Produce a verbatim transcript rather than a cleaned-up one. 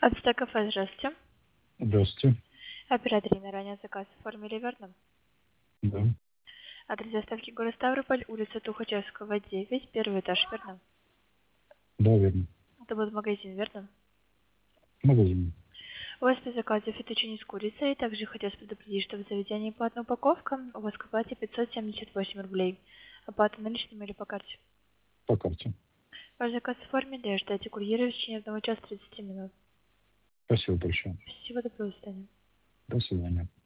Ацтек кафе, здравствуйте. Здравствуйте. Оператор на ранее заказ оформили, верно? Да, Адрес доставки город Ставрополь, улица Тухачевского, девять, первый этаж, верно? да, верно. Это будет магазин, верно? Магазин. У вас при заказе фетучини с курицей, также хотелось предупредить, что в заведении платная упаковка, у вас к оплате пятьсот семьдесят восемь рублей. Оплата наличными или по карте? По карте. Ваш заказ оформили, ждайте курьера в течение одного часа тридцати минут. Спасибо большое. Спасибо, доброго свидания. До свидания.